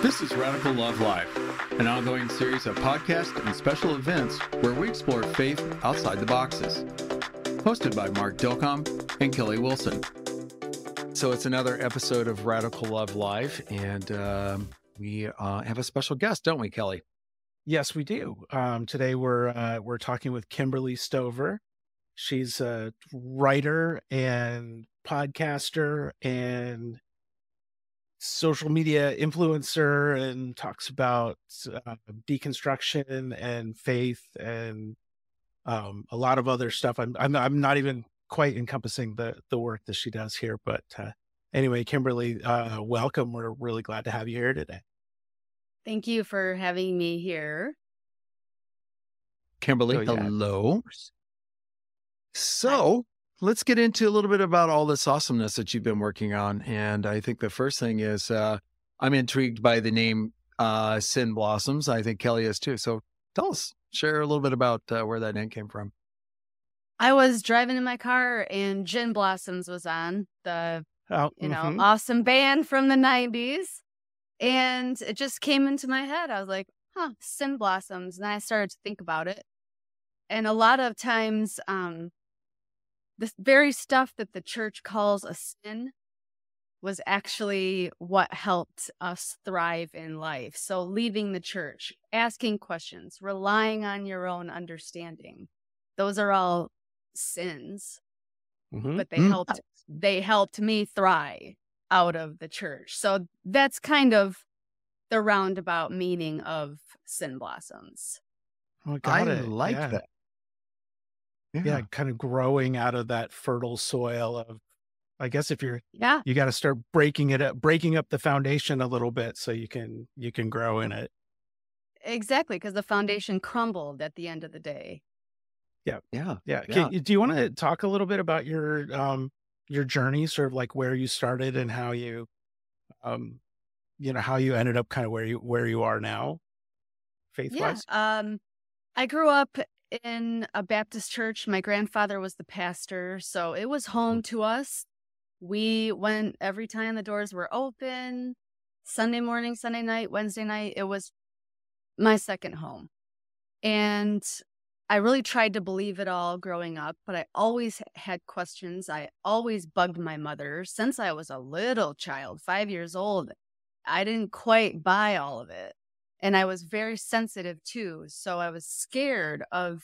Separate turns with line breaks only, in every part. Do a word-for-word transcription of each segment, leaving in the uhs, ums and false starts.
This is Radical Love Live, an ongoing series of podcasts and special events where we explore faith outside the boxes. Hosted by Mark Dilcom and Kelly Wilson. So it's another episode of Radical Love Live, and um, we uh, have a special guest, don't we, Kelly?
Yes, we do. Um, today we're uh, we're talking with Kimberly Stover. She's a writer and podcaster and social media influencer, and talks about uh, deconstruction and faith and um, a lot of other stuff. I'm I'm I'm not even quite encompassing the the work that she does here, but uh, anyway, Kimberly, uh, welcome. We're really glad to have you here today.
Thank you for having me here.
Kimberly,
Oh, yeah.
hello. So let's get into a little bit about all this awesomeness that you've been working on. And I think the first thing is uh, I'm intrigued by the name uh, Sin Blossoms. I think Kelly is too. So tell us, share a little bit about uh, where that name came from.
I was driving in my car and Gin Blossoms was on, the
Oh,
you know
mhm.
awesome band from the nineties. And it just came into my head. I was like, huh, Sin Blossoms. And I started to think about it. And a lot of times, um, the very stuff that the church calls a sin was actually what helped us thrive in life. So leaving the church, asking questions, relying on your own understanding. Those are all sins,
Mhm.
but they
Mm.
helped, they helped me thrive out of the church. So that's kind of the roundabout meaning of Sin Blossoms.
Oh, got
I
it.
like
yeah.
that.
Yeah, kind of growing out of that fertile soil of, I guess if you're,
Yeah,
you got to start breaking it up, breaking up the foundation a little bit so you can, you can grow in it.
exactly. Because the foundation crumbled at the end of the day.
Yeah.
Yeah.
Yeah.
Can, do you want to talk a little bit about your, um, your journey, sort of like where you started and how you, um, you know, how you ended up kind of where you, where you are now, faith
Yeah.
wise?
Um, I grew up in a Baptist church. My grandfather was the pastor, so it was home to us. We went every time the doors were open, Sunday morning, Sunday night, Wednesday night. It was my second home. And I really tried to believe it all growing up, but I always had questions. I always bugged my mother since I was a little child, five years old. I didn't quite buy all of it. And I was very sensitive too. So I was scared of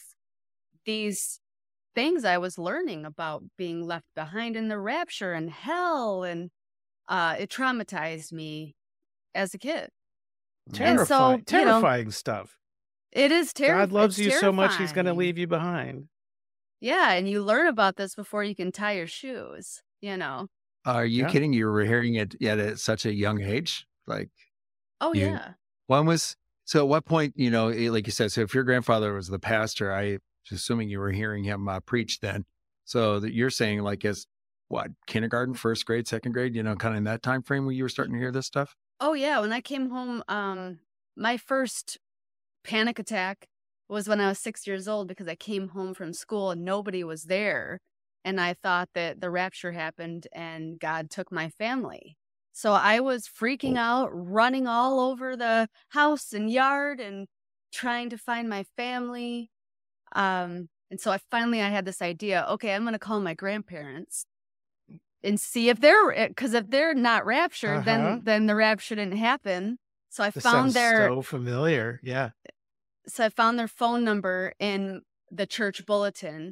these things I was learning about being left behind in the rapture and hell. And uh, it traumatized me as a kid.
Terrifying,
And so, you know,
terrifying stuff.
it is terrifying.
God loves you so much, he's going to leave you behind.
Yeah. And you learn about this before you can tie your shoes, you know?
Are you
Yeah.
kidding? You were hearing it yet at such a young age? Like,
Oh,
You-
yeah.
when was, so at what point, you know, eh, like you said, so if your grandfather was the pastor, I was assuming you were hearing him uh, preach then. So that you're saying like as what, kindergarten, first grade, second grade, you know, kind of in that time frame where you were starting to hear this stuff?
Oh, yeah. When I came home, um, my first panic attack was when I was six years old because I came home from school and nobody was there. And I thought that the rapture happened and God took my family. So I was freaking out, running all over the house and yard and trying to find my family. Um, and so I finally, I had this idea, okay, I'm going to call my grandparents and see if they're, because if they're not raptured,
Uh-huh.
then, then the rapture didn't happen. So I
This
found
sounds
their,
so familiar. Yeah.
so I found their phone number in the church bulletin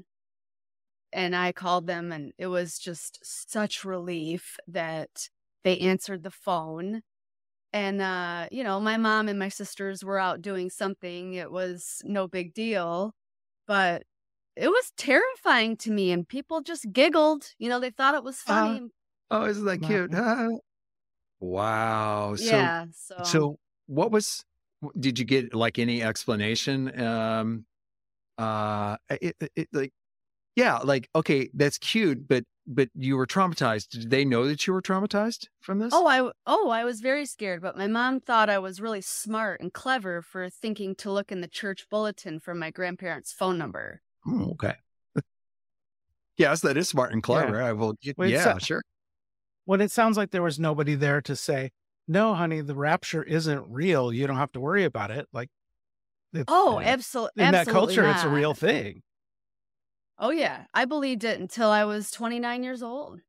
and I called them, and it was just such relief that they answered the phone. And, uh, you know, my mom and my sisters were out doing something. It was no big deal, but it was terrifying to me. And people just giggled, you know, they thought it was funny.
Oh, isn't that cute? Ah. Wow. So,
yeah. So,
so what was, w- did you get like any explanation? Um, uh, it, it, it- like, yeah, like, okay, that's cute, but, but you were traumatized. Did they know that you were traumatized from this?
oh, I, w- oh, I was very scared, but my mom thought I was really smart and clever for thinking to look in the church bulletin for my grandparents' phone number.
Oh, okay. Yes, that is smart and clever. I will. Get,
Wait,
yeah,
so-
sure.
Well, it sounds like there was nobody there to say, no, honey, the rapture isn't real. You don't have to worry about it. Like, it's,
Oh,
uh,
absolutely,
in that
absolutely
culture, it's a
not.
real thing.
Oh yeah, I believed it until I was twenty-nine years old.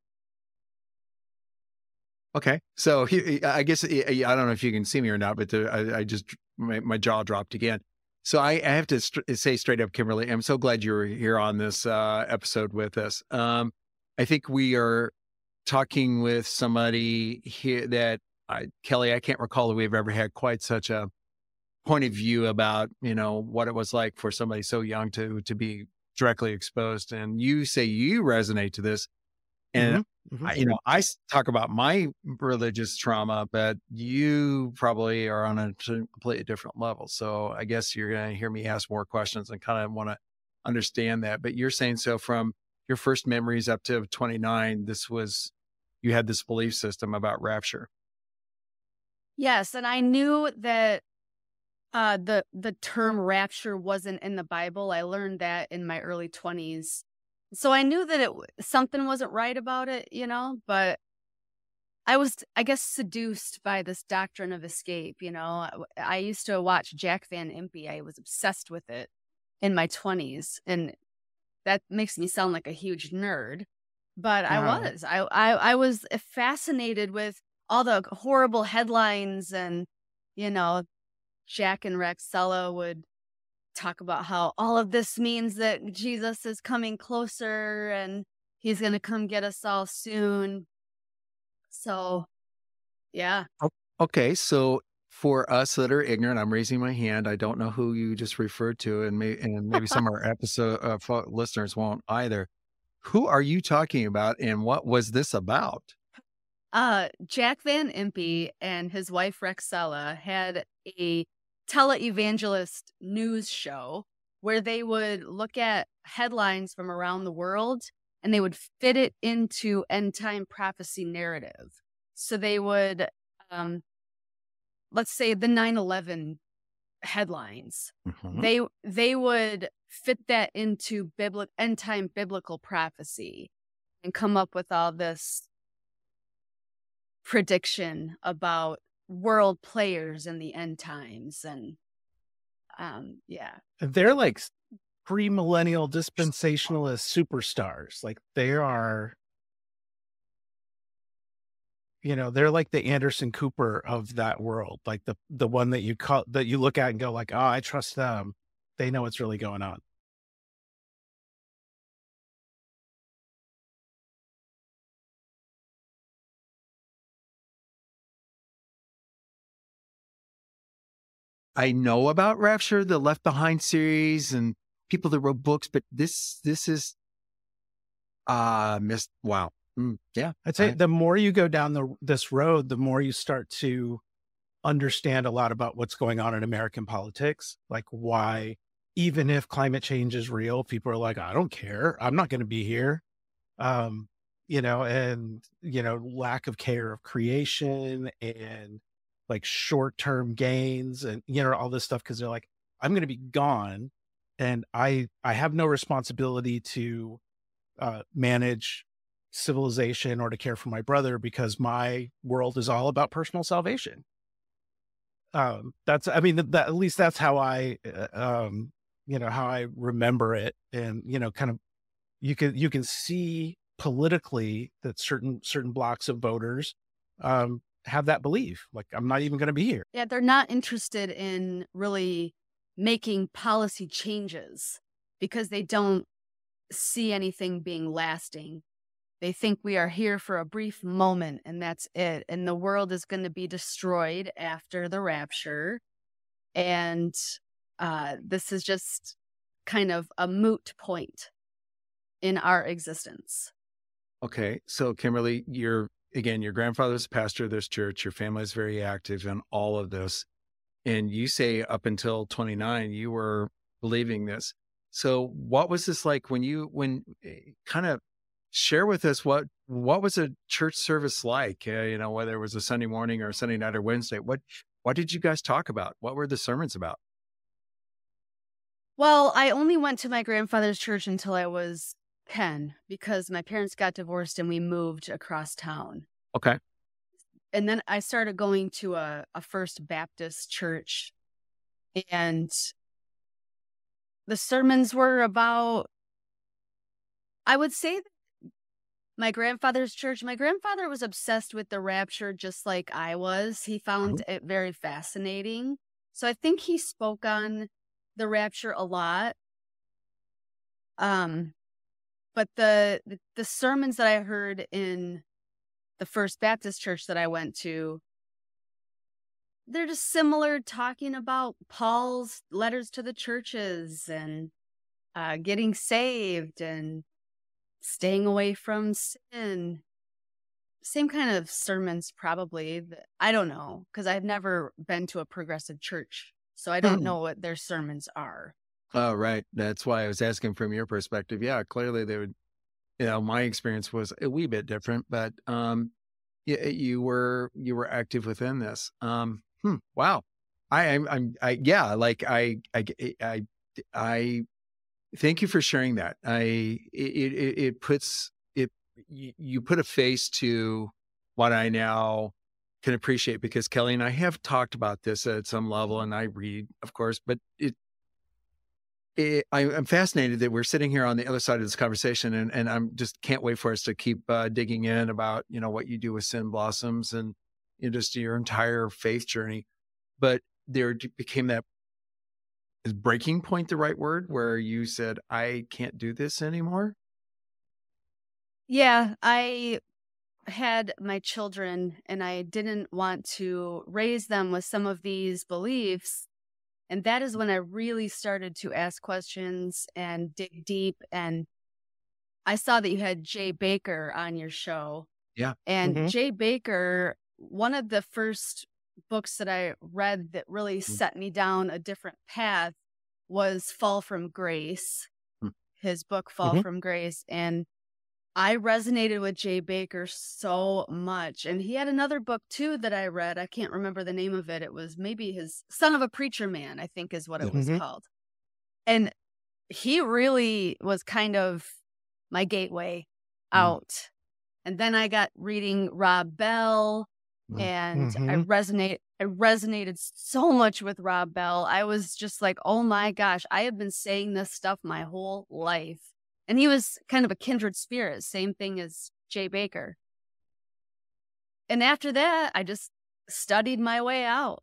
Okay. So he, I guess, I I don't know if you can see me or not, but the, I, I just, my, my jaw dropped again. So I, I have to st- say straight up, Kimberly, I'm so glad you're here on this uh, episode with us. Um, I think we are talking with somebody here that, I, Kelly, I can't recall that we've ever had quite such a point of view about, you know, what it was like for somebody so young to, to be directly exposed. And you say you resonate to this. And
hmm hmm
I, you know, I s- talk about my religious trauma, but you probably are on a t- completely different level. So I guess you're going to hear me ask more questions and kind of want to understand that. But you're saying, so from your first memories up to twenty-nine, this was, you had this belief system about rapture.
Yes, and I knew that uh, the the term rapture wasn't in the Bible. I learned that in my early twenties. So I knew that it w- something wasn't right about it, you know, but I was, I guess, seduced by this doctrine of escape. You know, I, w- I used to watch Jack Van Impe. I was obsessed with it in my twenties, and that makes me sound like a huge nerd, but I
Uh,
was. I I, I was fascinated with all the horrible headlines, and you know, Jack and Rexella would talk about how all of this means that Jesus is coming closer and he's going to come get us all soon. So, yeah.
O- Okay. So for us that are ignorant, I'm raising my hand. I don't know who you just referred to, and, may, and maybe some of our episode uh, fo- listeners won't either. Who are you talking about, and what was this about?
Uh, Jack Van Impe and his wife Rexella had a televangelist news show where they would look at headlines from around the world and they would fit it into end time prophecy narrative. So they would, um, let's say the nine eleven headlines,
Mhm.
they they would fit that into biblical end time biblical prophecy and come up with all this prediction about world players in the end times. And um yeah.
they're like s- pre-millennial dispensationalist superstars. Like, they are, you know, they're like the Anderson Cooper of that world. Like, the the one that you call, that you look at and go like, oh, I trust them. They know what's really going on.
I know about Rapture, the Left Behind series, and people that wrote books, but this this is uh missed. Wow. Mm, yeah.
I'd say
I,
the more you go down the this road, the more you start to understand a lot about what's going on in American politics, like why, even if climate change is real, people are like, I don't care. I'm not going to be here. Um, you know, and, you know, lack of care of creation and like short term gains and, you know, all this stuff. Cause they're like, I'm going to be gone and I, I have no responsibility to uh, manage civilization or to care for my brother because my world is all about personal salvation. Um, that's, I mean, that, that- at least that's how I, uh, um, you know, how I remember it. And, you know, kind of, you can, you can see politically that certain, certain blocks of voters, um, have that belief. Like, I'm not even going to be here.
Yeah, they're not interested in really making policy changes because they don't see anything being lasting. They think we are here for a brief moment and that's it. And the world is going to be destroyed after the rapture. And uh, this is just kind of a moot point in our existence.
okay. So Kimberly, you're again, your grandfather's a pastor of this church. Your family is very active in all of this, and you say up until twenty-nine, you were believing this. So what was this like when you when kind of share with us what what was a church service like? Uh, you know, whether it was a Sunday morning or a Sunday night or Wednesday. What what did you guys talk about? What were the sermons about?
Well, I only went to my grandfather's church until I was ten because my parents got divorced and we moved across town.
Okay.
and then I started going to a, a First Baptist church, and the sermons were about, I would say that my grandfather's church, my grandfather was obsessed with the rapture just like I was. He found it very fascinating. So I think he spoke on the rapture a lot. Um, but the, the the sermons that I heard in the First Baptist church that I went to, they're just similar, talking about Paul's letters to the churches and uh, getting saved and staying away from sin. Same kind of sermons, probably. I don't know, because I've never been to a progressive church, so I don't
Hmm.
know what their sermons are.
Oh, right. That's why I was asking from your perspective. Yeah, clearly they would, you know, my experience was a wee bit different, but um, you, you were you were active within this. Um, hmm, wow. I, I'm, I'm, I, yeah, like I, I, I, I, thank you for sharing that. I, it, it, it puts it, you, you put a face to what I now can appreciate, because Kelly and I have talked about this at some level, and I read, of course, but it, it I, I'm fascinated that we're sitting here on the other side of this conversation, and, and I'm just can't wait for us to keep uh, digging in about, you know, what you do with Sin Blossoms and, you know, just your entire faith journey. But there became that, is breaking point the right word, where you said, I can't do this anymore?
Yeah, I had my children, and I didn't want to raise them with some of these beliefs. And that is when I really started to ask questions and dig deep. And I saw that you had Jay Baker on your show.
Yeah.
And
Mhm.
Jay Baker, one of the first books that I read that really set me down a different path was Fall from Grace,
Hmm.
his book, Fall
Mhm.
from Grace. And I resonated with Jay Baker so much. And he had another book too that I read. I can't remember the name of it. It was maybe his Son of a Preacher Man, I think is what it was
Mhm.
called. And he really was kind of my gateway
Mm.
out. And then I got reading Rob Bell,
Mm.
and I
Mhm.
resonate I resonated so much with Rob Bell. I was just like, oh my gosh, I have been saying this stuff my whole life. And he was kind of a kindred spirit, same thing as Jay Baker. And after that, I just studied my way out.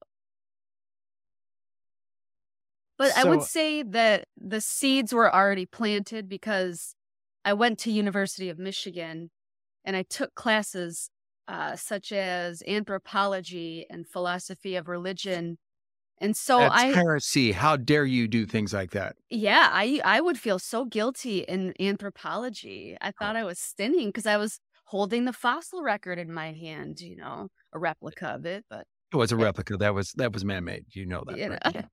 But I would
So,
say that the seeds were already planted, because I went to University of Michigan and I took classes uh, such as anthropology and philosophy of religion. And so
That's
I,
heresy. How dare you do things like that?
yeah, I, I would feel so guilty in anthropology. I thought I was sinning because I was holding the fossil record in my hand, you know, a replica of it, but
It was a
it,
replica. That was that was man-made. You know that,
you know,
right?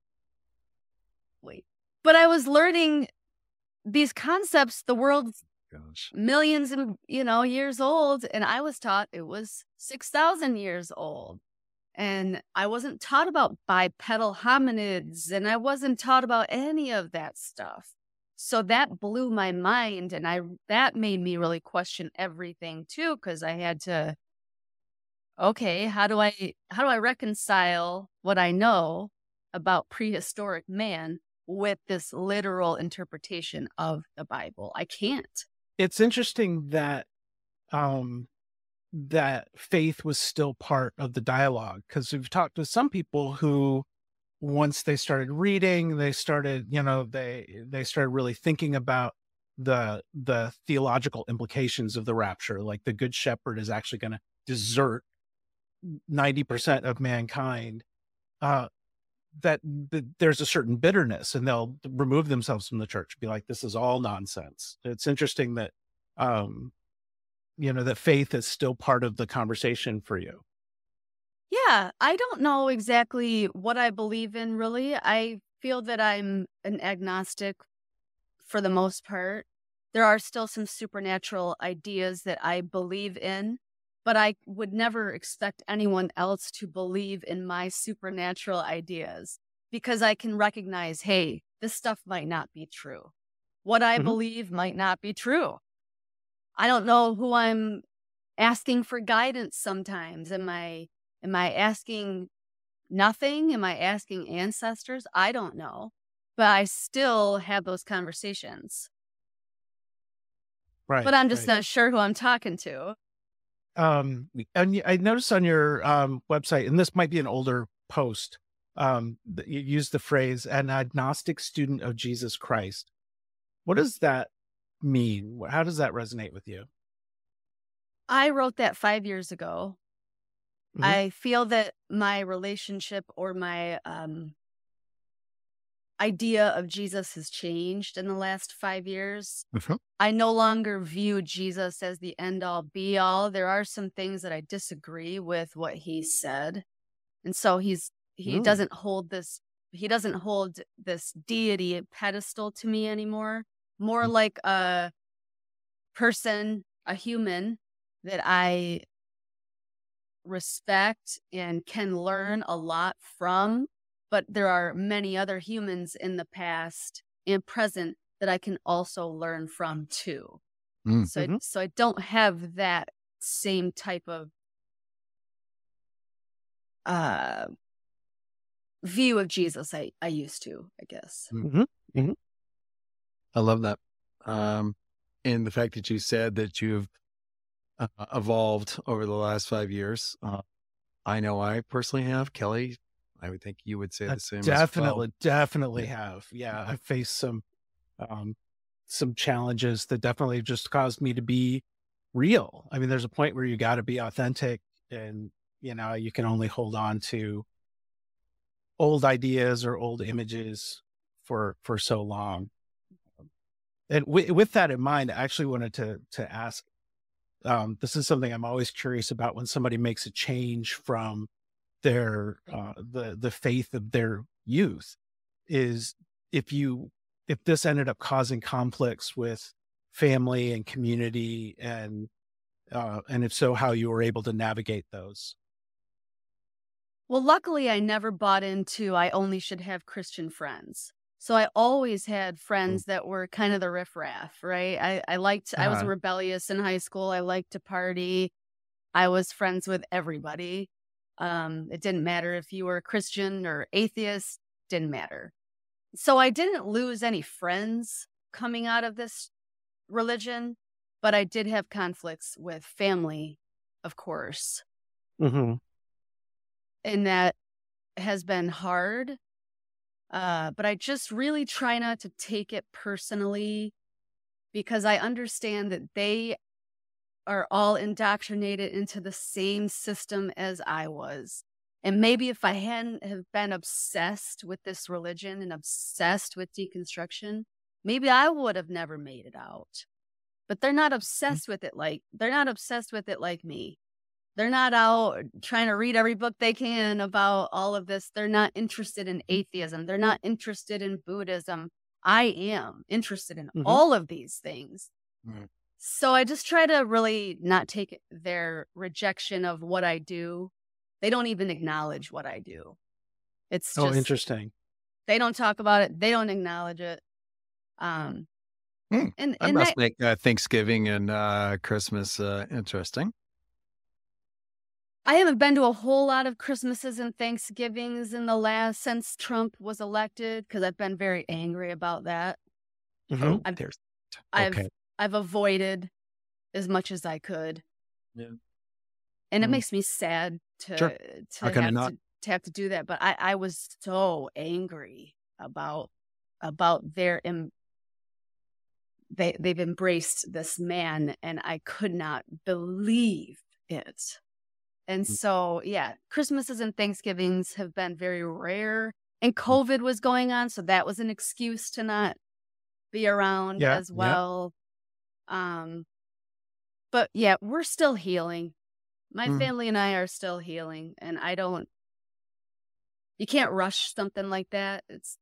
wait. But I was learning these concepts. The world's
Gosh.
millions of, you know, years old, and I was taught it was six thousand years old. And I wasn't taught about bipedal hominids, and I wasn't taught about any of that stuff. So that blew my mind, and I that made me really question everything too, because I had to, okay, how do I how do I reconcile what I know about prehistoric man with this literal interpretation of the Bible? I can't.
it's interesting that um that faith was still part of the dialogue, because we've talked to some people who, once they started reading, they started, you know, they they started really thinking about the the theological implications of the rapture, like the good shepherd is actually going to desert ninety percent of mankind, uh that, that there's a certain bitterness, and they'll remove themselves from the church, be like, this is all nonsense. It's interesting that um you know, that faith is still part of the conversation for you.
Yeah, I don't know exactly what I believe in, really. I feel that I'm an agnostic for the most part. There are still some supernatural ideas that I believe in, but I would never expect anyone else to believe in my supernatural ideas, because I can recognize, hey, this stuff might not be true. What I
Mhm.
believe might not be true. I don't know who I'm asking for guidance sometimes. Am I am I asking nothing? Am I asking ancestors? I don't know. But I still have those conversations.
Right.
But I'm just
right.
not sure who I'm talking to.
Um, and y- I noticed on your um, website, and this might be an older post, um, that you use the phrase "an agnostic student of Jesus Christ." What does that mean? Wh- How does that resonate with you?
I wrote that five years ago.
Mhm.
I feel that my relationship or my um, idea of Jesus has changed in the last five years.
Mhm.
I no longer view Jesus as the end all be all. There are some things that I disagree with what he said. And so he's he
Mm.
doesn't hold this he doesn't hold this deity pedestal to me anymore. More
Mm.
like a person, a human that I respect and can learn a lot from, but there are many other humans in the past and present that I can also learn from too.
Mm.
So, I,
Mhm.
so I don't have that same type of uh, view of Jesus I, I used to, I guess.
Mhm. Mhm.
I love that. Um, and the fact that you said that you've uh, evolved over the last five years. Uh, I know I personally have. Kelly, I would think you would say
I
the same as well.
definitely, definitely
Yeah.
have. Yeah, I faced some um, some challenges that definitely just caused me to be real. I mean, there's a point where you got to be authentic, and you know, you can only hold on to old ideas or old images for for so long. And w- with that in mind, I actually wanted to to ask. Um, this is something I'm always curious about when somebody makes a change from their uh, the the faith of their youth. Is if you if this ended up causing conflicts with family and community, and uh, and if so, how you were able to navigate those.
Well, luckily, I never bought into I only should have Christian friends. So I always had friends that were kind of the riffraff, right? I, I liked, I was
Uh,
rebellious in high school. I liked to party. I was friends with everybody. Um, it didn't matter if you were a Christian or atheist, didn't matter. So I didn't lose any friends coming out of this religion, but I did have conflicts with family, of course.
mhm.
And that has been hard. Uh, but I just really try not to take it personally because I understand that they are all indoctrinated into the same system as I was. And maybe if I hadn't have been obsessed with this religion and obsessed with deconstruction, maybe I would have never made it out. But they're not obsessed with it like they're not obsessed with it like me. They're not out trying to read every book they can about all of this. They're not interested in atheism. They're not interested in Buddhism. I am interested in
Mhm.
all of these things.
Mm.
So I just try to really not take their rejection of what I do. They don't even acknowledge what I do. It's
Oh,
just,
interesting.
they don't talk about it. They don't acknowledge it. Um,
Hmm.
and,
That
and
must
that,
make uh, Thanksgiving and uh, Christmas uh, interesting.
I haven't been to a whole lot of Christmases and Thanksgivings in the last since Trump was elected because I've been very angry about that.
Mhm.
Oh,
I've
there's
I've
okay.
I've avoided as much as I could,
Yeah.
and it
Mm.
makes me sad
Sure.
to
How
to
can I
have
not?
to to have to do that. But I I was so angry about about their em- they they've embraced this man, and I could not believe it. And
Mm.
so, yeah, Christmases and Thanksgivings have been very rare. And
Mm.
COVID was going on, so that was an excuse to not be around
Yeah.
as
Yeah.
well. Um, but yeah, we're still healing. My
Mm.
family and I are still healing, and I don't you can't rush something like that. It's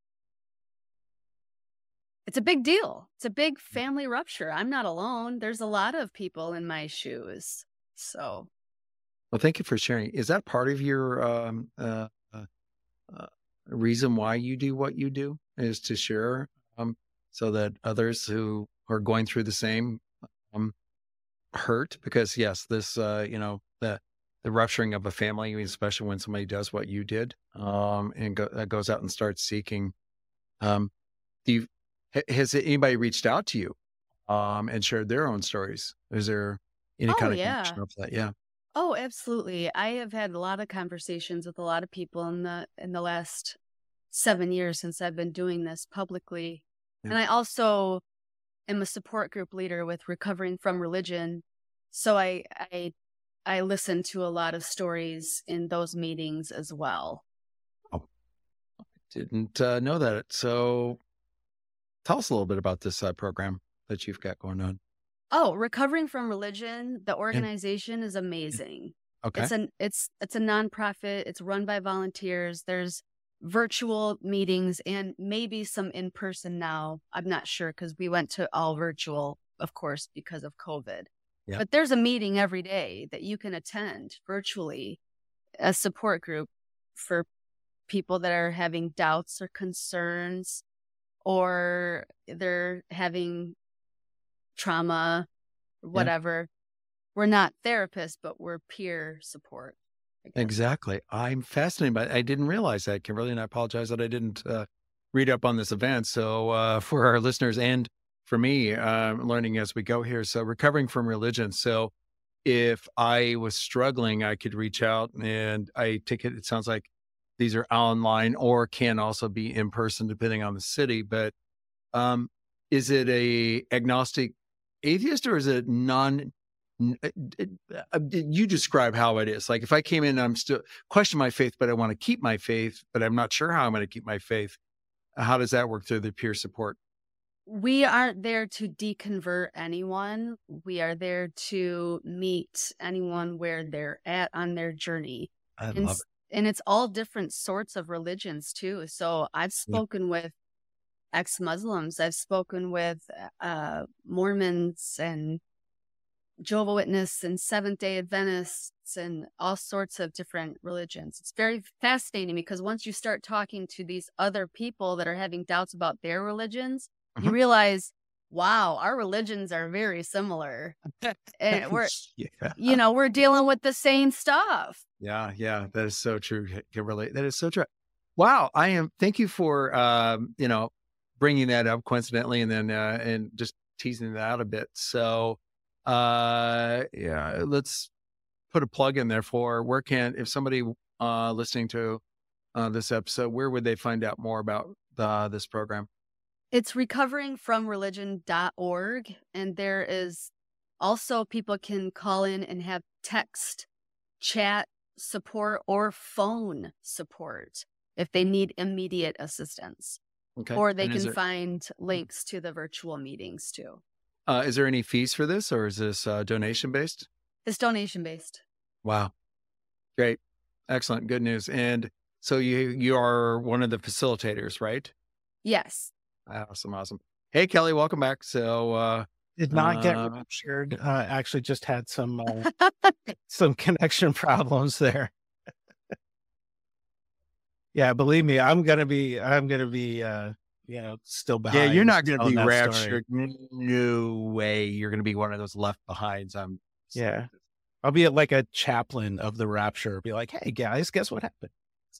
it's a big deal. It's a big family rupture. I'm not alone. There's a lot of people in my shoes. So,
Well, thank you for sharing. Is that part of your um, uh, uh, uh, reason why you do what you do? Is to share um, so that others who are going through the same um, hurt because yes, this, uh, you know, the, the rupturing of a family, especially when somebody does what you did, um, and go, uh, goes out and starts seeking, um, do you, ha- has anybody reached out to you, um, and shared their own stories? Is there any
Oh,
kind of
yeah.
connection of that? Yeah.
Oh, absolutely. I have had a lot of conversations with a lot of people in the in the last seven years since I've been doing this publicly.
Yeah.
And I also am a support group leader with Recovering from Religion. So I I I listen to a lot of stories in those meetings as well.
Oh, didn't uh, know that. So tell us a little bit about this uh, program that you've got going on.
Oh, Recovering from Religion, the
Yeah.
organization is amazing.
Okay.
It's an it's it's a nonprofit. It's run by volunteers. There's virtual meetings and maybe some in person now. I'm not sure because we went to all virtual, of course, because of COVID.
Yeah.
But there's a meeting every day that you can attend virtually, a support group for people that are having doubts or concerns, or they're having trauma,
Yeah.
whatever. We're not therapists, but we're peer support, I guess.
Exactly. I'm fascinated by I didn't realize that, Kimberly, and I apologize that I didn't uh, read up on this event. So uh, for our listeners and for me, uh, learning as we go here. So recovering from religion. So if I was struggling, I could reach out, and I take it. It sounds like these are online or can also be in person, depending on the city. But um, is it a agnostic atheist or is it non? n- uh, d- uh, d- You describe how it is. Like if I came in, and I'm still question my faith, but I want to keep my faith, but I'm not sure how I'm going to keep my faith. How does that work through the peer support?
We aren't there to deconvert anyone. We are there to meet anyone where they're at on their journey.
I
And,
love
s- and it's all different sorts of religions too. So I've
it. Yeah.
spoken with ex-Muslims. I've spoken with uh, Mormons and Jehovah's Witness and Seventh-day Adventists and all sorts of different religions. It's very fascinating because once you start talking to these other people that are having doubts about their religions, you
Mhm.
realize, wow, our religions are very similar. And we're,
Yeah.
you know, we're dealing with the same stuff.
Yeah, yeah, that is so true, Ki- Kimberly. That is so true. Wow, I am. Thank you for um, you know bringing that up coincidentally, and then uh, and just teasing that out a bit. So, uh, yeah, let's put a plug in there for where can if somebody uh listening to uh, this episode, where would they find out more about the this program?
It's recovering from religion dot org. And there is also people can call in and have text, chat support, or phone support if they need immediate assistance.
Okay,
Or they
and is
can
there
find links to the virtual meetings too.
uh, is there any fees for this, or is this uh, donation based?
It's donation based.
Wow, great, excellent, good news. And so you you are one of the facilitators, right?
Yes.
Awesome, awesome. Hey, Kelly, welcome back. So, uh,
Did not get
uh,
raptured. Uh, actually, just had some uh, some connection problems there. Yeah, believe me, I'm gonna be. I'm gonna be. Uh, you know, still
yeah,
behind.
you're not going to
telling
be
that story.
raptured. No way. You're going to be one of those left behinds. I'm.
Yeah, I'll be like a chaplain of the rapture. Be like, hey guys, guess what happened?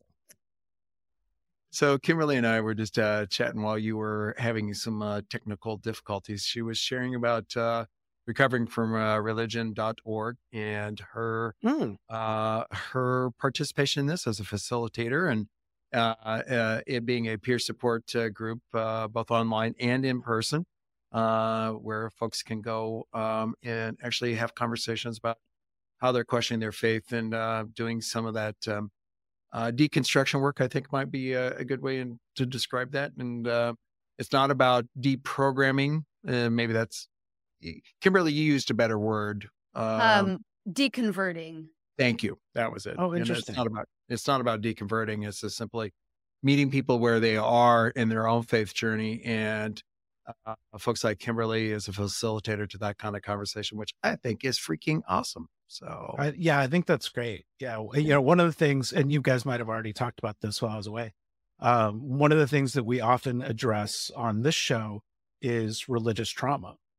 So Kimberly and I were just uh, chatting while you were having some uh, technical difficulties. She was sharing about uh, recovering from uh, religion dot org and her
Hmm.
uh, her participation in this as a facilitator, and uh, uh, it being a peer support uh, group, uh, both online and in person, uh, where folks can go um, and actually have conversations about how they're questioning their faith and uh, doing some of that um, uh, deconstruction work. I think might be a, a good way in, to describe that. And uh, it's not about deprogramming. Uh, maybe that's Kimberly. You used a better word. Um,
Um, deconverting.
Thank you. That was it.
Oh,
You know,
interesting.
it's not about it's not about deconverting. It's just simply meeting people where they are in their own faith journey, and uh, folks like Kimberly is a facilitator to that kind of conversation, which I think is freaking awesome. So
I, yeah, I think that's great. Yeah, w- you know, one of the things, and you guys might have already talked about this while I was away. Um, one of the things that we often address on this show is religious trauma.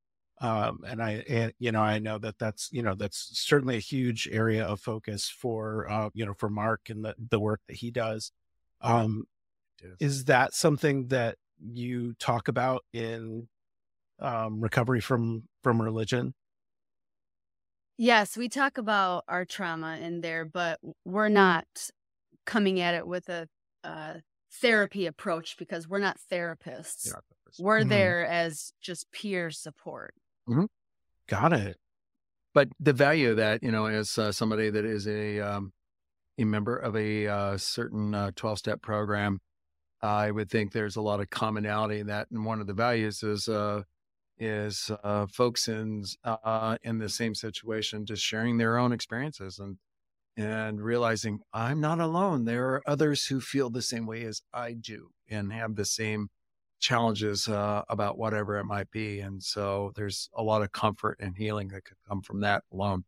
Um, and I, and, you know, I know that that's, you know, that's certainly a huge area of focus for, uh, you know, for Mark and the, the work that he does. Um,
Yes.
is that something that you talk about in, um, recovery from, from religion?
Yes, we talk about our trauma in there, but we're not coming at it with a, uh therapy approach because we're not therapists.
Yeah.
We're
Mhm.
there as just peer support.
Got it.
But the value of that, you know, as uh, somebody that is a um, a member of a uh, certain uh, twelve-step program, I would think there's a lot of commonality in that. And one of the values is uh, is uh, folks in uh, in the same situation, just sharing their own experiences and and realizing I'm not alone. There are others who feel the same way as I do and have the same challenges uh, about whatever it might be. And so there's a lot of comfort and healing that could come from that alone.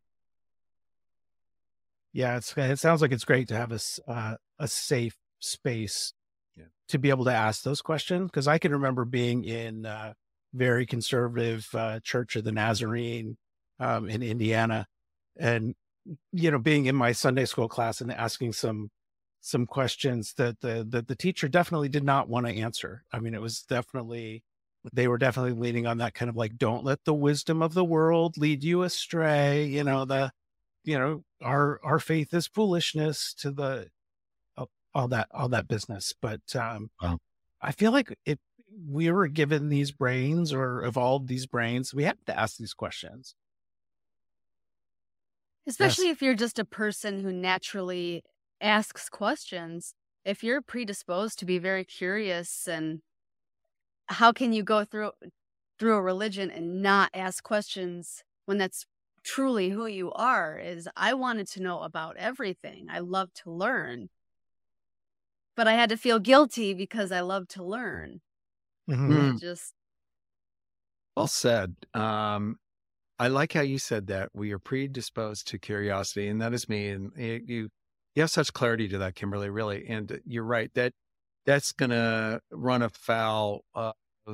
Yeah, it's it sounds like it's great to have a s- uh, a safe space
Yeah.
to be able to ask those questions. Because I can remember being in uh, very conservative uh, Church of the Nazarene um, in Indiana, and you know, being in my Sunday school class and asking some some questions that the that the teacher definitely did not want to answer. I mean, it was definitely they were definitely leaning on that kind of like, don't let the wisdom of the world lead you astray. You know, the you know, our our faith is foolishness to the all all that all that business. But um,
Wow.
I feel like if we were given these brains or evolved these brains, we have to ask these questions.
Especially if you're just a person who naturally asks questions. If you're predisposed to be very curious, and how can you go through through a religion and not ask questions when that's truly who you are? Is I wanted to know about everything. I love to learn. But I had to feel guilty because I love to learn.
Mhm.
It just
Well said. Um, I like how you said that we are predisposed to curiosity, and that is me. And y- you, you have such clarity to that, Kimberly. Really, and you're right that that's going to run afoul of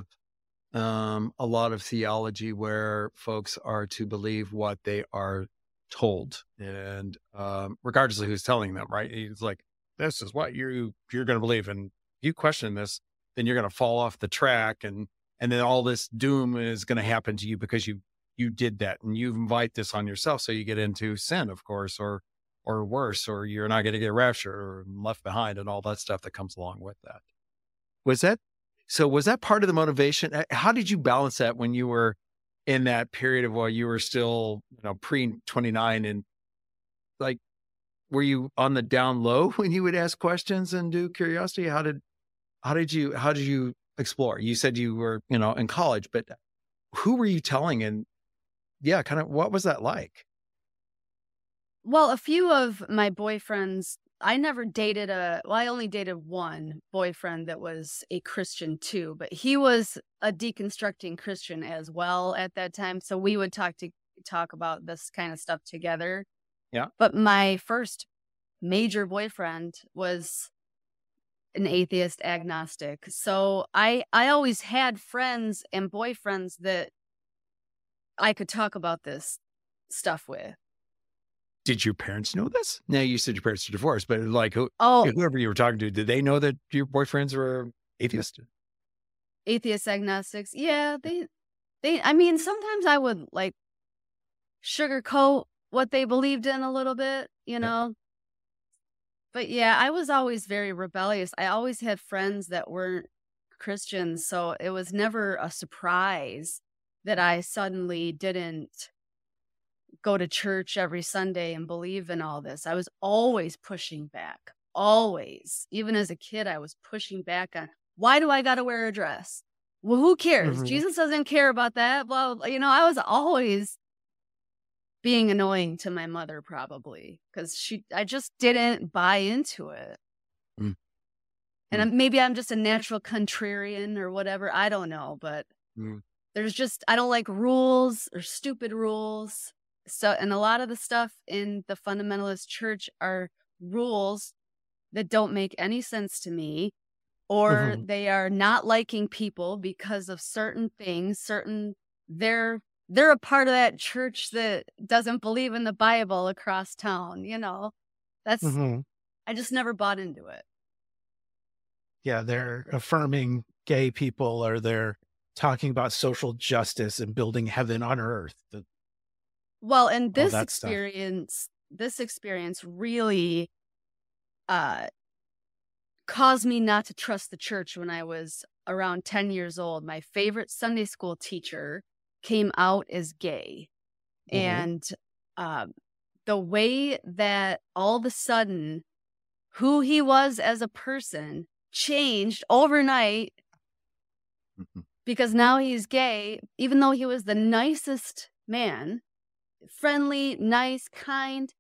um, a lot of theology where folks are to believe what they are told, and um, regardless of who's telling them, right? It's like this is what you you're going to believe, and you question this, then you're going to fall off the track, and and then all this doom is going to happen to you because you you did that, and you invite this on yourself, so you get into sin, of course, or or worse, or you're not going to get raptured or left behind, and all that stuff that comes along with that. Was that so was that part of the motivation? Uh, How did you balance that when you were in that period of while you were still, you know, pre twenty-nine, and like, were you on the down low when you would ask questions and do curiosity? How did how did you how did you explore? You said you were, you know, in college, but who were you telling? And yeah, kind of what was that like?
well, a few of my boyfriends, I never dated a, well, I only dated one boyfriend that was a Christian too, but he was a deconstructing Christian as well at that time. So we would talk to talk about this kind of stuff together.
Yeah.
But my first major boyfriend was an atheist agnostic. So I I always had friends and boyfriends that I could talk about this stuff with.
Did your parents know this? Now you said your parents are divorced, but like who,
Oh,
whoever you were talking to, did they know that your boyfriends were atheists?
atheist agnostics. Yeah, they they I mean, sometimes I would like sugarcoat what they believed in a little bit, you
Yeah.
know. But yeah, I was always very rebellious. I always had friends that weren't Christians, so it was never a surprise that I suddenly didn't go to church every Sunday and believe in all this. I was always pushing back. Always. Even as a kid, I was pushing back on, why do I got to wear a dress? Well, who cares?
Mhm.
Jesus doesn't care about that. Well, you know, I was always being annoying to my mother probably because she, I just didn't buy into it.
Mm,
And
mm,
I'm- maybe I'm just a natural contrarian or whatever. I don't know, but
mm.
there's just, I don't like rules or stupid rules. So, and a lot of the stuff in the fundamentalist church are rules that don't make any sense to me, or
Mhm.
they are not liking people because of certain things, certain, their they're a part of that church that doesn't believe in the Bible across town, you know? That's,
hmm
I just never bought into it.
Yeah, they're affirming gay people, or they're talking about social justice and building heaven on earth. The-
Well, and
all
this
that stuff.
experience, this experience really uh, caused me not to trust the church when I was around ten years old. My favorite Sunday school teacher came out as gay.
Mhm.
And um, the way that all of a sudden who he was as a person changed overnight
Mhm.
because now he's gay, even though he was the nicest man, friendly, nice, kind.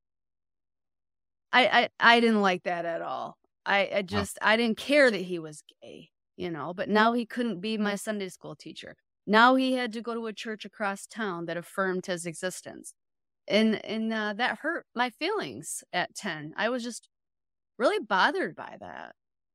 I, I, I didn't like that at all. I, I just, I didn't care that he was gay, you know, but now he couldn't be my Sunday school teacher. Now he had to go to a church across town that affirmed his existence. And, and uh, that hurt my feelings at ten. I was just really bothered by that.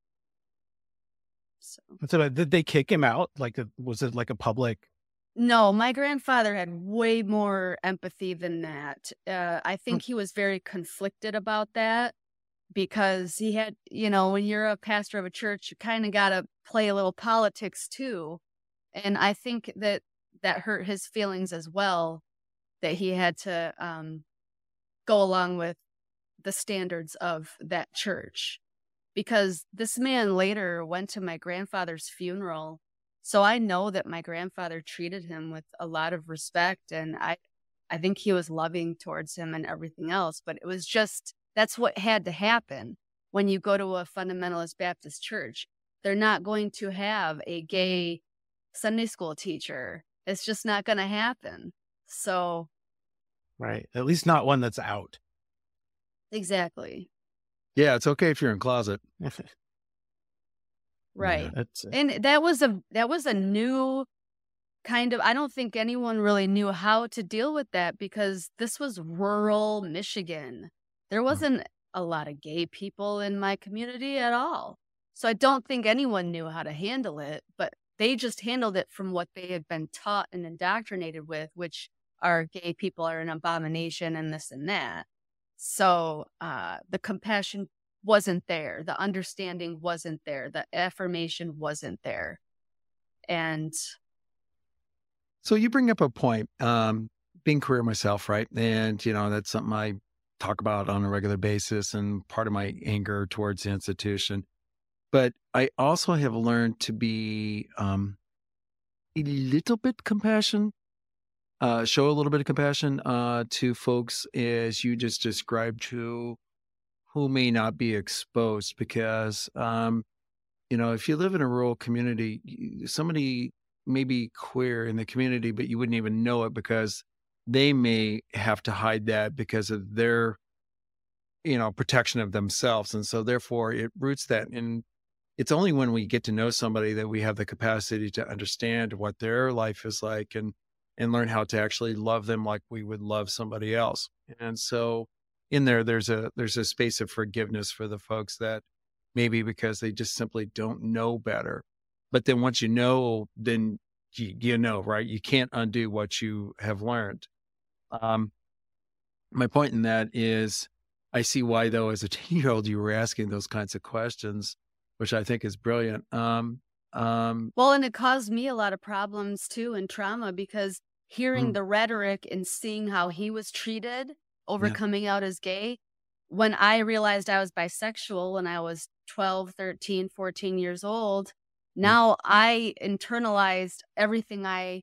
So.
So did they kick him out? Like, a- was it like a public?
No, my grandfather had way more empathy than that. Uh, I think he was very conflicted about that because he had, you know, when you're a pastor of a church, you kind of got to play a little politics too. And I think that that hurt his feelings as well, that he had to um, go along with the standards of that church. Because this man later went to my grandfather's funeral. So I know that my grandfather treated him with a lot of respect, and I I think he was loving towards him and everything else, but it was just, that's what had to happen when you go to a fundamentalist Baptist church. They're not going to have a gay Sunday school teacher. It's just not going to happen. So.
Right. At least not one that's out.
Exactly.
Yeah, it's okay if you're in closet.
Right.
That's, uh,
And that was a that was a new kind of, I don't think anyone really knew how to deal with that because this was rural Michigan. There wasn't a lot of gay people in my community at all. So I don't think anyone knew how to handle it, but they just handled it from what they had been taught and indoctrinated with, which are gay people are an abomination and this and that. So uh, the compassion wasn't there. The understanding wasn't there. The affirmation wasn't there. And
So you bring up a point, um, being queer myself, right? And, you know, that's something I talk about on a regular basis and part of my anger towards the institution. But I also have learned to be um, a little bit compassion, uh, show a little bit of compassion uh, to folks as you just described to who may not be exposed because, um, you know, if you live in a rural community, you- somebody may be queer in the community, but you wouldn't even know it because they may have to hide that because of their, you know, protection of themselves. And so therefore it roots that. And it's only when we get to know somebody that we have the capacity to understand what their life is like and, and learn how to actually love them like we would love somebody else. And so in there, there's a, there's a space of forgiveness for the folks that maybe because they just simply don't know better. But then once you know, then you, you know, right? You can't undo what you have learned. Um, my point in that is I see why, though, as a ten year old, you were asking those kinds of questions, which I think is brilliant. Um, um,
well, and it caused me a lot of problems too and trauma because hearing
Mm.
the rhetoric and seeing how he was treated over
Yeah.
coming out as gay, when I realized I was bisexual when I was twelve, thirteen, fourteen years old, now I internalized everything I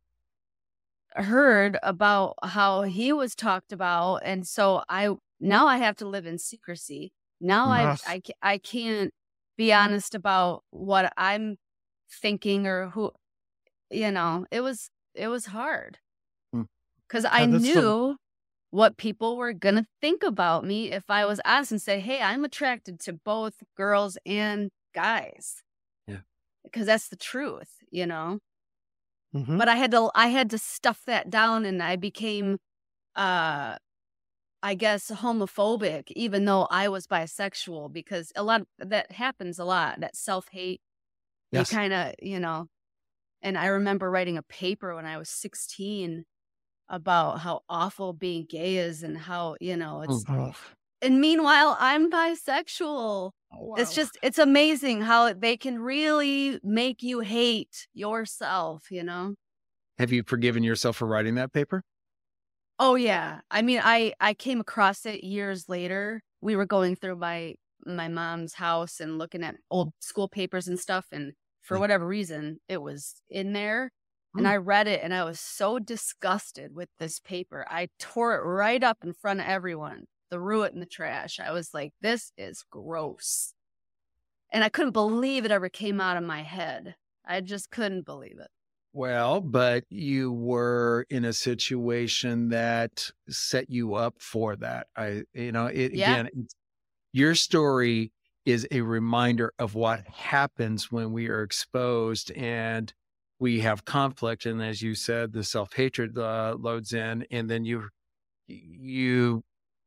heard about how he was talked about. And so I, now I have to live in secrecy. Now I,
Ugh.
I, ca- I can't be honest about what I'm thinking or who, you know, it was, it was hard
Mm.
because I
Yeah, that's the-
knew what people were going to think about me if I was honest and say, hey, I'm attracted to both girls and guys.
Yeah.
Because that's the truth, you know?
Mhm.
But I had to, I had to stuff that down and I became, uh, I guess, homophobic, even though I was bisexual, because a lot of that happens a lot, that self-hate.
Yes.
You kind of, you know, And I remember writing a paper when I was sixteen about how awful being gay is and how, you know, it's,
Oh,
and meanwhile, I'm bisexual.
wow.
It's just, it's amazing how they can really make you hate yourself, you know?
Have you forgiven yourself for writing that paper?
Oh yeah. I mean, I I came across it years later. We were going through my my mom's house and looking at old school papers and stuff, and for
Yeah.
whatever reason, it was in there. And
Hmm.
I read it and I was so disgusted with this paper. I tore it right up in front of everyone, threw it in the trash. I was like, this is gross. And I couldn't believe it ever came out of my head. I just couldn't believe it.
Well, but you were in a situation that set you up for that. I, you know, it
Yeah.
again, it's, your story is a reminder of what happens when we are exposed and we have conflict. And as you said, the self-hatred uh, loads in, and then you, you,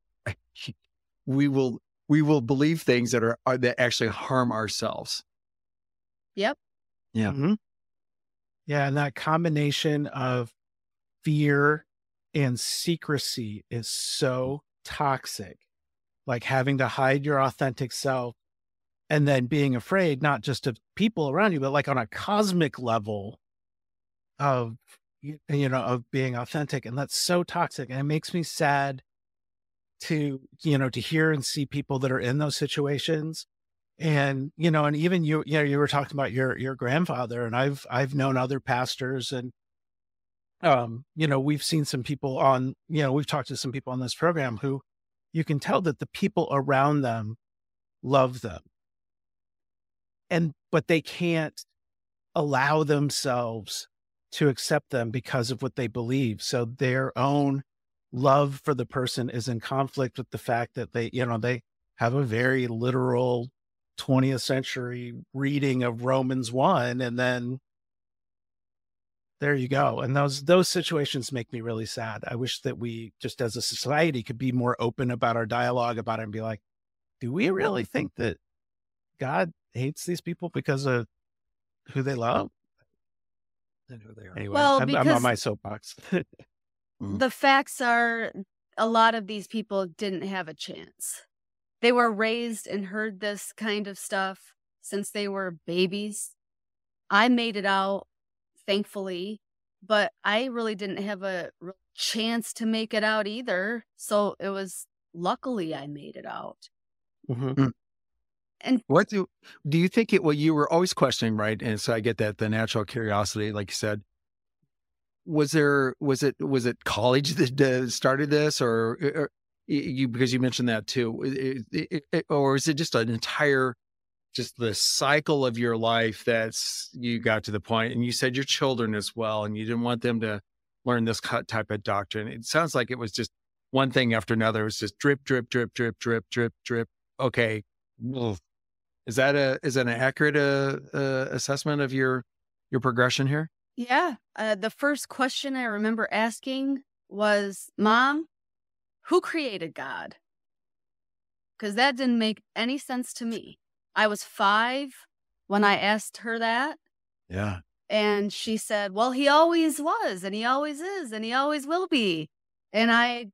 we will, we will believe things that are, are that actually harm ourselves.
Yep.
Yeah.
Mm-hmm. Yeah. And that combination of fear and secrecy is so toxic. Like having to hide your authentic self and then being afraid, not just of people around you, but like on a cosmic level of, you you know, of being authentic. And that's so toxic. And it makes me sad to, you know, to hear and see people that are in those situations. And, you know, and even you, you know, you were talking about your, your grandfather, and I've, I've known other pastors, and, um, you know, we've seen some people on, you know, we've talked to some people on this program who you can tell that the people around them love them. And, but they can't allow themselves to accept them because of what they believe. So their own love for the person is in conflict with the fact that they, you know, they have a very literal twentieth century reading of Romans one, and then there you go. And those, those situations make me really sad. I wish that we just as a society could be more open about our dialogue about it and be like, do we really think that God hates these people because of who they love and who they are? Anyway,
Well,
I'm, I'm on
because
my soapbox.
the facts are a lot of these people didn't have a chance. They were raised and heard this kind of stuff since they were babies. I made it out, thankfully, but I really didn't have a real chance to make it out either. So it was luckily I made it out.
Mm-hmm.
And
What do do you think it? Well, you were always questioning, right? And so I get that, the natural curiosity, like you said. Was there? Was it? Was it college that uh, started this, or, or you? Because you mentioned that too, it, it, it, or is it just an entire, just the cycle of your life that's you got to the point, and you said your children as well, and you didn't want them to learn this type of doctrine. It sounds like it was just one thing after another. It was just drip, drip, drip, drip, drip, drip, drip. Okay. Is that a is that an accurate uh, uh, assessment of your your progression here?
yeah, uh, the first question I remember asking was, Mom, who created God? Because that didn't make any sense to me. I was five when I asked her that.
Yeah.
And she said, well, he always was, and he always is, and he always will be. And I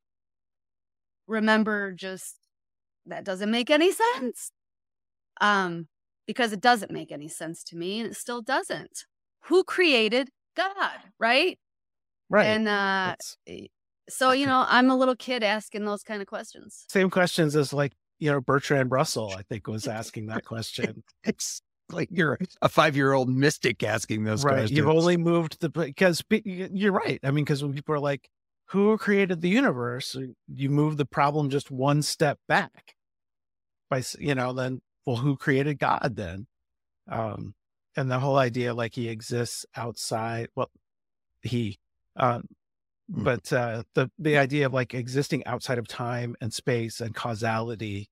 remember just, that doesn't make any sense. Um, because it doesn't make any sense to me, and it still doesn't. Who created God, right?
Right.
And uh,
That's
so, you know, I'm a little kid asking those kind of questions.
same questions as, like, you know, Bertrand Russell, I think, was asking that question.
It's like you're a five-year-old mystic asking those
Right.
questions.
You've only moved the, because pe- you're right. I mean, because when people are like, who created the universe? You move the problem just one step back by, s- you know, then, well, who created God then? Um, and the whole idea, like, he exists outside, well, he, um,
Mm.
but uh, the, the idea of, like, existing outside of time and space and causality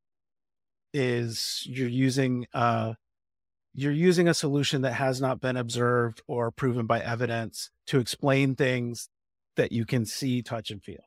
is you're using, uh, you're using a solution that has not been observed or proven by evidence to explain things that you can see, touch, and feel.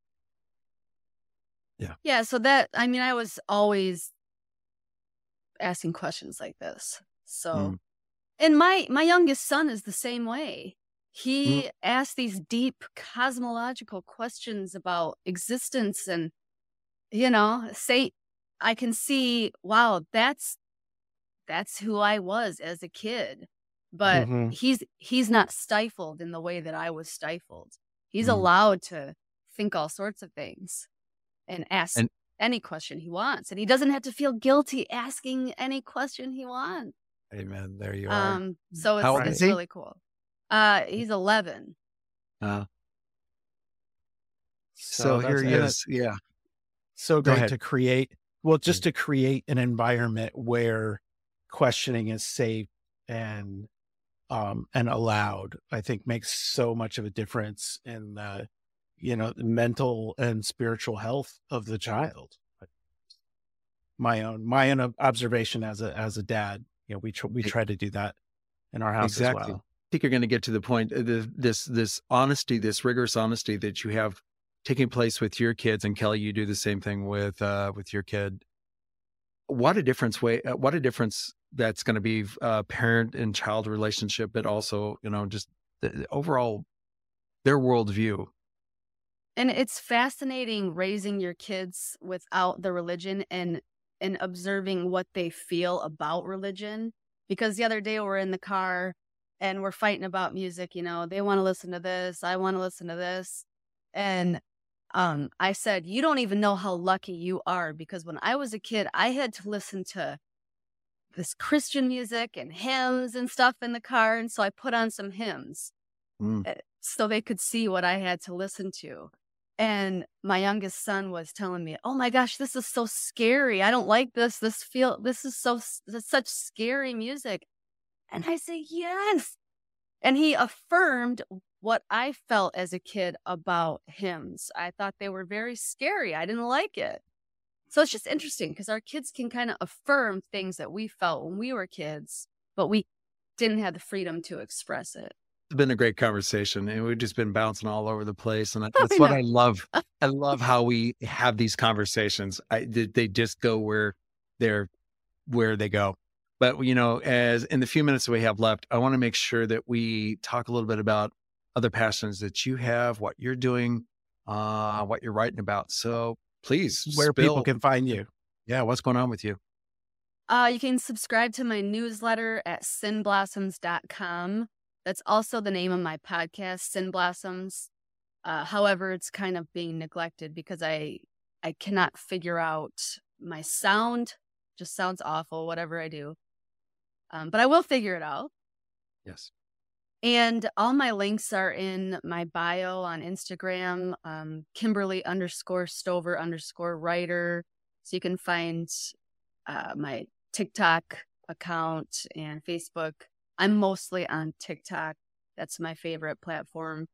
Yeah.
Yeah. So that, I mean, I was always asking questions like this. So
Mm.
And my my youngest son is the same way. He
Mm.
asks these deep cosmological questions about existence, and you know, say I can see, wow, that's that's who I was as a kid. But
Hmm.
he's he's not stifled in the way that I was stifled. He's
Mm.
allowed to think all sorts of things and ask
And
any question he wants, and he doesn't have to feel guilty asking any question he wants.
amen. There you are.
Um, so
How
it's
old is
it's
Right.
he?
really cool. Uh, he's eleven.
Uh,
So
so here
that's
he
and it's
is. Yeah.
so
Go
great
ahead.
to create. Well,
Mm.
just to create an environment where questioning is safe and um and allowed, I think makes so much of a difference in the, you know, the mental and spiritual health of the child. My own my own observation as a as a dad, you know, we tr- we
E-
try to do that in our house as
Exactly.
well.
I think you're going to get to the point, uh, the, this, this honesty, this rigorous honesty that you have taking place with your kids. And Kelly, you do the same thing with, uh, with your kid. What a difference way, uh, what a difference that's going to be, uh, parent and child relationship, but also, you know, just the, the overall, their worldview.
And it's fascinating raising your kids without the religion and and observing what they feel about religion. Because the other day we're in the car and we're fighting about music, you know, they want to listen to this, I want to listen to this. And um I said, "You don't even know how lucky you are, because when I was a kid, I had to listen to this Christian music and hymns and stuff in the car, and so I put on some hymns
Mm.
uh, so they could see what I had to listen to." And my youngest son was telling me, "Oh my gosh, this is so scary. I don't like this. This feel this is so s- this is such scary music." And I say, "Yes." And he affirmed what I felt as a kid about hymns. I thought they were very scary. I didn't like it. So it's just interesting because our kids can kind of affirm things that we felt when we were kids, but we didn't have the freedom to express it.
It's been a great conversation, and we've just been bouncing all over the place. And I-
I
that's what
know.
I love. I love how we have these conversations. I, they they just go where they're, where they go. But, you know, as in the few minutes that we have left, I want to make sure that we talk a little bit about other passions that you have, what you're doing, uh, what you're writing about. So please
Where people
spill.
can find you.
Yeah. What's going on with you?
Uh, you can subscribe to my newsletter at sin blossoms dot com. That's also the name of my podcast, Sin Blossoms. Uh, however, it's kind of being neglected because I I cannot figure out my sound. Just sounds awful, whatever I do. Um, but I will figure it out.
Yes.
And all my links are in my bio on Instagram, um, Kimberly underscore Stover underscore writer. So you can find uh, my TikTok account and Facebook. I'm mostly on TikTok. That's my favorite platform.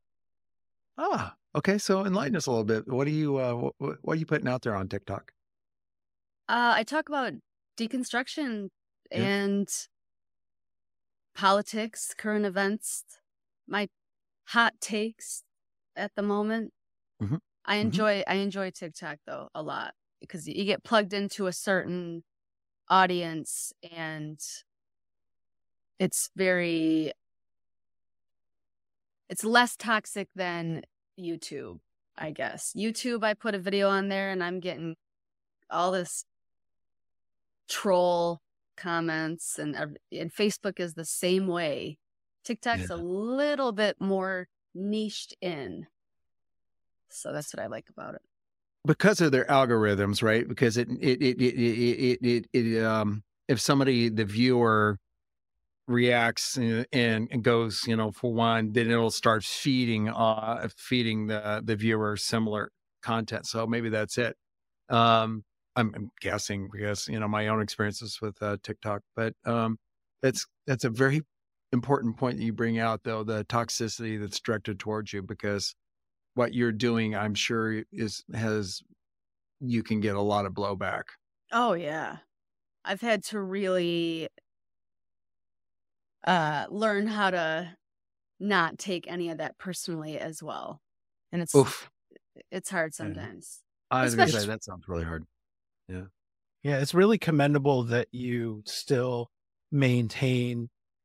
Ah, okay. So enlighten us a little bit. What are you, uh, what, what are you putting out there on TikTok?
Uh, I talk about deconstruction
Yeah.
and politics, current events, my hot takes at the moment.
Mhm.
I
Mhm.
enjoy I enjoy TikTok though a lot because you get plugged into a certain audience and it's very it's less toxic than YouTube, I guess. YouTube, I put a video on there and I'm getting all this troll comments, and ev- and Facebook is the same way. TikTok's a
Yeah.
little bit more niched in. So that's what I like about it.
Because of their algorithms, right? Because it, it, it, it, it, it, it, it um, if somebody, the viewer reacts and, and and goes, you know, for one, then it'll start feeding, uh, feeding the, the viewer similar content. So maybe that's it. Um, I'm, I'm guessing because, you know, my own experiences with uh, TikTok, but um, that's, that's a very important point that you bring out though, the toxicity that's directed towards you, because what you're doing, I'm sure is, has, you can get a lot of blowback.
Oh yeah. I've had to really uh learn how to not take any of that personally as well. And it's
Oof.
it's hard
Yeah.
sometimes.
I was gonna say,
Especially
that sounds really hard. Yeah.
Yeah, it's really commendable that you still maintain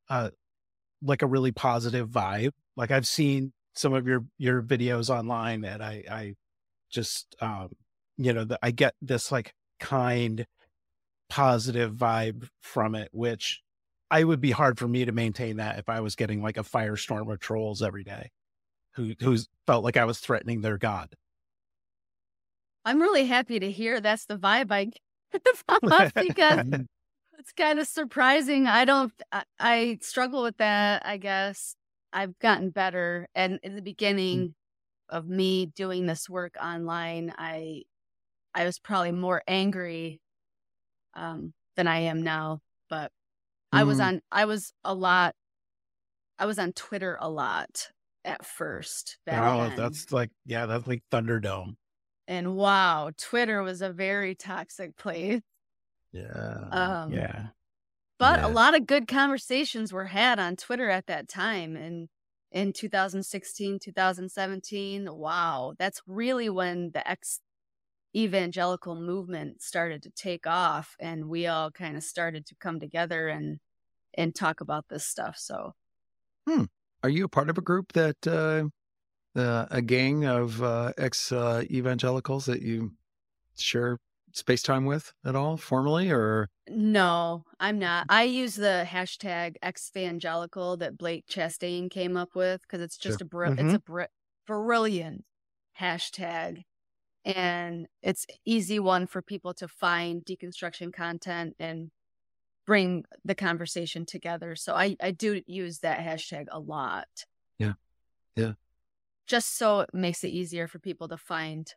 uh, like a really positive vibe. Like I've seen some of your, your videos online and I, I just, um, you know, the, I get this like kind, positive vibe from it, which I would be hard for me to maintain that if I was getting like a firestorm of trolls every day who, who's felt like I was threatening their God.
I'm really happy to hear that's the vibe I get from us because it's kind of surprising. I don't, I, I struggle with that, I guess. I've gotten better. And in the beginning of me doing this work online, I, I was probably more angry um, than I am now. But I was on, I was a lot, I was on Twitter a lot at first. Back
Oh,
then.
that's like, yeah, that's like Thunderdome.
And wow, Twitter was a very toxic place.
Yeah.
Um,
yeah.
But
Yeah.
a lot of good conversations were had on Twitter at that time. And in two thousand sixteen, two thousand seventeen, wow, that's really when the ex-evangelical movement started to take off. And we all kind of started to come together and, and talk about this stuff. So,
Hmm. Are you a part of a group that, uh, uh, a gang of uh, ex uh, evangelicals that you share space time with at all formally, or?
no, I'm not. I use the hashtag ex-evangelical that Blake Chastain came up with because it's just
Sure.
a br-
Mhm.
it's a br- brilliant hashtag, and it's easy one for people to find deconstruction content and bring the conversation together. So I I do use that hashtag a lot.
Yeah. Yeah.
Just so it makes it easier for people to find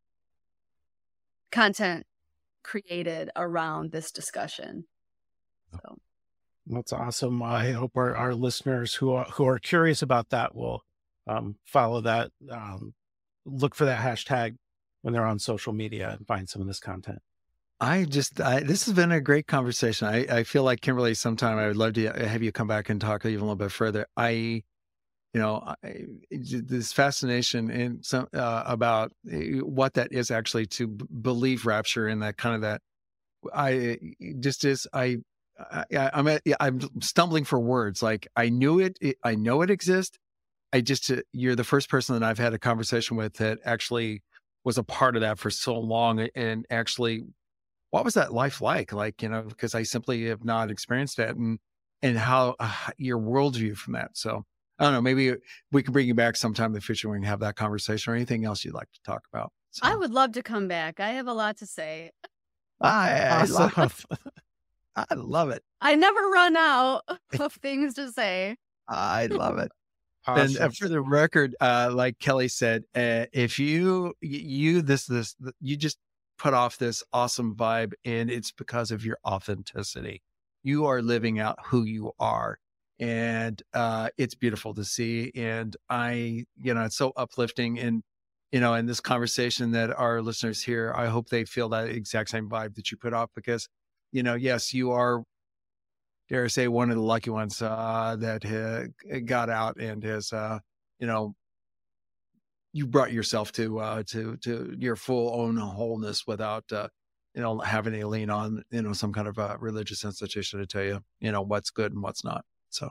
content created around this discussion. So
That's awesome. I hope our, our listeners who are, who are curious about that will um, follow that, um, look for that hashtag when they're on social media and find some of this content.
I just, I, this has been a great conversation. I, I feel like, Kimberly, sometime I would love to have you come back and talk even a little bit further. I, you know, I, this fascination and some uh, about what that is actually to b- believe rapture and that kind of that. I just is I, I I'm at, I'm stumbling for words. Like I knew it, it I know it exists. I just uh, you're the first person that I've had a conversation with that actually was a part of that for so long and actually. What was that life like? Like, you know, because I simply have not experienced that and, and how uh, your worldview from that. So I don't know, maybe we can bring you back sometime in the future. We can have that conversation or anything else you'd like to talk about. So,
I would love to come back. I have a lot to say.
I, I,
Awesome.
love, I love it.
I never run out of things to say.
I love it.
Awesome.
And uh, for the record, uh, like Kelly said, uh, if you, you, this, this, you just put off this awesome vibe and it's because of your authenticity. You are living out who you are. And uh, it's beautiful to see. And I, you know, it's so uplifting. And, you know, in this conversation that our listeners hear, I hope they feel that exact same vibe that you put off because, you know, yes, you are, dare I say, one of the lucky ones uh, that uh, got out and has, uh, you know, you brought yourself to, uh, to, to your full own wholeness without, uh, you know, having to lean on, you know, some kind of a religious institution to tell you, you know, what's good and what's not. So.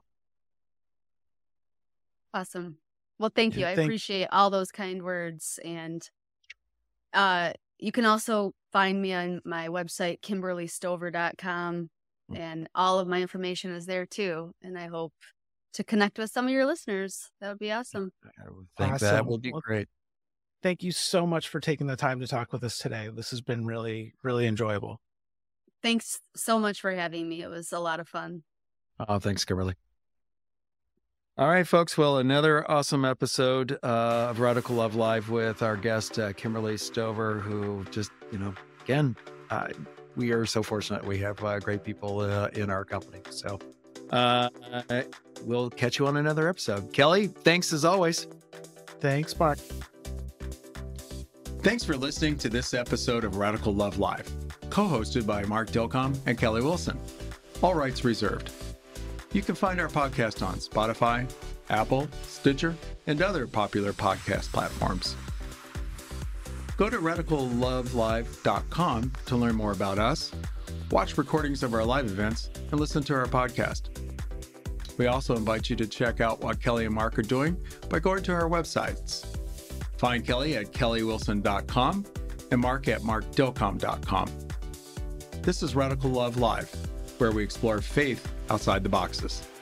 Awesome. Well, thank you.
Yeah,
I
thank-
appreciate all those kind words. And uh, you can also find me on my website, kimberly stover dot com. And all of my information is there too. And I hope to connect with some of your listeners. That would be awesome.
I would think
Awesome.
that would be
Well,
great.
Thank you so much for taking the time to talk with us today. This has been really, really enjoyable.
Thanks so much for having me. It was a lot of fun.
Oh, thanks, Kimberly. All right, folks. Well, another awesome episode uh, of Radical Love Live with our guest, uh, Kimberly Stover, who just, you know, again, uh, we are so fortunate we have uh, great people uh, in our company. So uh, we'll catch you on another episode. Kelly, thanks as always.
Thanks, Mark.
Thanks for listening to this episode of Radical Love Live, co-hosted by Mark Dilcom and Kelly Wilson. All rights reserved. You can find our podcast on Spotify, Apple, Stitcher, and other popular podcast platforms. Go to radical love live dot com to learn more about us, watch recordings of our live events, and listen to our podcast. We also invite you to check out what Kelly and Mark are doing by going to our websites. Find Kelly at kelly wilson dot com and Mark at mark dilcom dot com. This is Radical Love Live, where we explore faith outside the boxes.